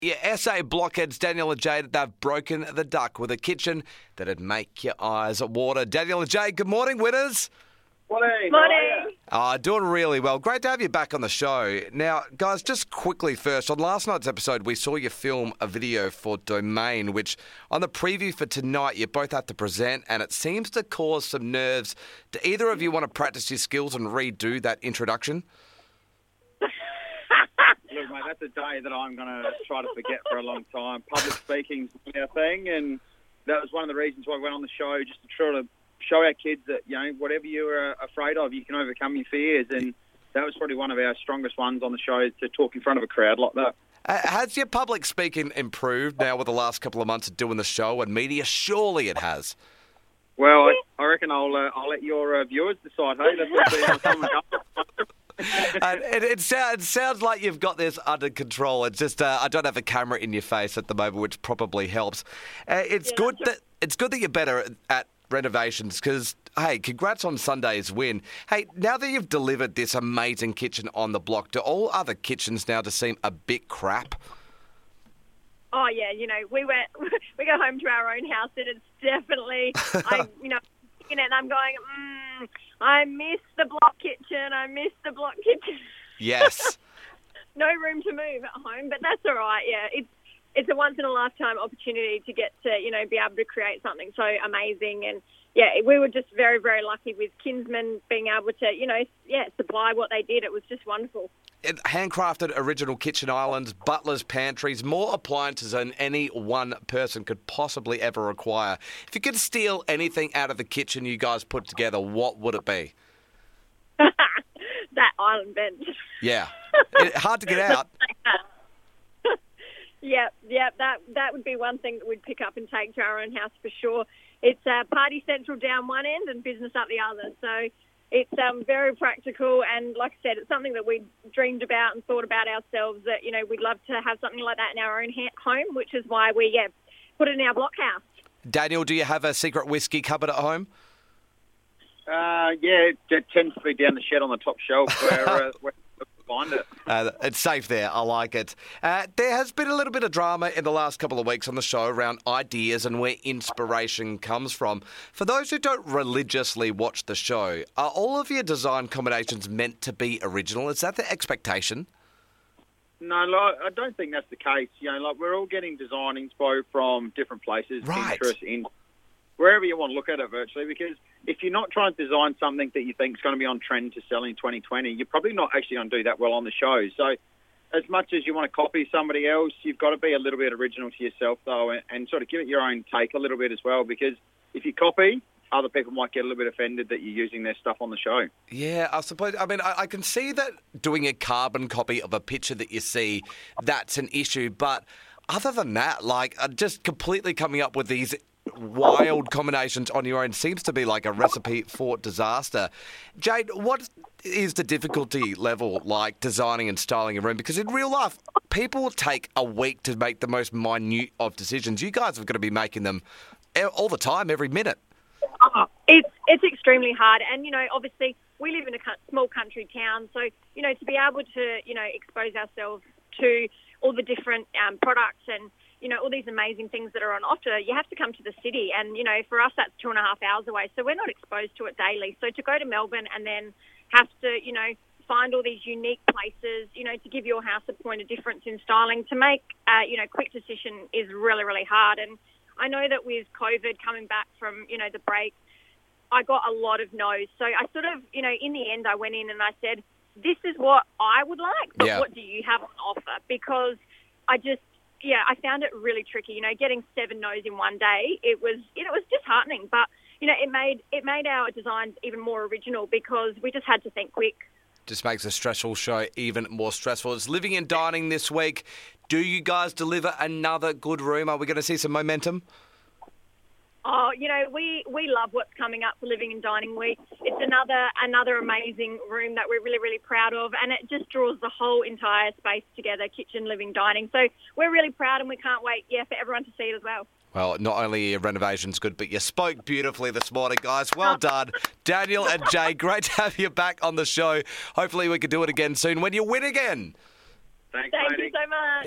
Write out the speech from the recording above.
Yeah, SA blockheads Daniel and Jade, they've broken the duck with a kitchen that'd make your eyes water. Daniel and Jade, good morning, winners. Morning. Doing really well. Great to have you back on the show. Now, guys, just quickly first, on last night's episode, we saw you film a video for Domain, which on the preview for tonight, you both have to present, and it seems to cause some nerves. Do either of you want to practice your skills and redo that introduction? Look, mate, that's a day that I'm going to try to forget for a long time. Public speaking's our thing, and that was one of the reasons why I went on the show, just to try to show our kids that, you know, whatever you're afraid of, you can overcome your fears. And that was probably one of our strongest ones on the show, to talk in front of a crowd like that. Has your public speaking improved now with the last couple of months of doing the show and media? Surely it has. Well, I reckon I'll let your viewers decide, hey? That's what It sounds like you've got this under control. It's just I don't have a camera in your face at the moment, which probably helps. It's good that you're better at renovations because, hey, congrats on Sunday's win. Hey, now that you've delivered this amazing kitchen on the block, do all other kitchens now just seem a bit crap? Oh, yeah, you know, we go home to our own house and it's definitely, I'm looking at it and I'm going, I miss the block kitchen. Yes. No room to move at home, but that's all right, yeah. It's a once-in-a-lifetime opportunity to get to, you know, be able to create something so amazing. And, yeah, we were just very, very lucky with Kinsman being able to, you know, supply what they did. It was just wonderful. Handcrafted original kitchen islands, butlers' pantries, more appliances than any one person could possibly ever require. If you could steal anything out of the kitchen you guys put together, what would it be? That island bench. Yeah. Hard to get out. Yeah, that would be one thing that we'd pick up and take to our own house for sure. It's party central down one end and business up the other. So it's very practical, and like I said, it's something that we dreamed about and thought about ourselves, that, you know, we'd love to have something like that in our own home, which is why we put it in our block house. Daniel, do you have a secret whiskey cupboard at home? Yeah, it tends to be down the shed on the top shelf where we find it. It's safe there. I like it. There has been a little bit of drama in the last couple of weeks on the show around ideas and where inspiration comes from. For those who don't religiously watch the show, are all of your design combinations meant to be original? Is that the expectation? No, I don't think that's the case. You know, like, we're all getting design inspo from different places, right? Pinterest, wherever you want to look at it virtually, because if you're not trying to design something that you think is going to be on trend to sell in 2020, you're probably not actually going to do that well on the show. So as much as you want to copy somebody else, you've got to be a little bit original to yourself, though, and sort of give it your own take a little bit as well, because if you copy, other people might get a little bit offended that you're using their stuff on the show. Yeah, I suppose. I mean, I can see that doing a carbon copy of a picture that you see, that's an issue. But other than that, like, just completely coming up with these wild combinations on your own seems to be like a recipe for disaster. Jade, what is the difficulty level like designing and styling a room? Because in real life, people take a week to make the most minute of decisions. You guys have got to be making them all the time, every minute. It's extremely hard, and, you know, obviously we live in a small country town, so, you know, to be able to, you know, expose ourselves to all the different products and, you know, all these amazing things that are on offer, you have to come to the city. And, you know, for us, that's 2.5 hours away. So we're not exposed to it daily. So to go to Melbourne and then have to, you know, find all these unique places, you know, to give your house a point of difference in styling, to make, you know, quick decision is really, really hard. And I know that with COVID coming back from, you know, the break, I got a lot of no's. So I sort of, you know, in the end, I went in and I said, this is what I would like, but what do you have on offer? Because I found it really tricky. You know, getting 7 no's in one day, it was disheartening. But, you know, it made our designs even more original because we just had to think quick. Just makes a stressful show even more stressful. It's Living and Dining this week. Do you guys deliver another good room? Are we going to see some momentum? Oh, you know, we love what's coming up for Living and Dining Week. It's another amazing room that we're really, really proud of, and it just draws the whole entire space together, kitchen, living, dining. So we're really proud, and we can't wait, for everyone to see it as well. Well, not only are your renovations good, but you spoke beautifully this morning, guys. Well done. Daniel and Jay, great to have you back on the show. Hopefully we can do it again soon when you win again. Thanks, Thank you so much.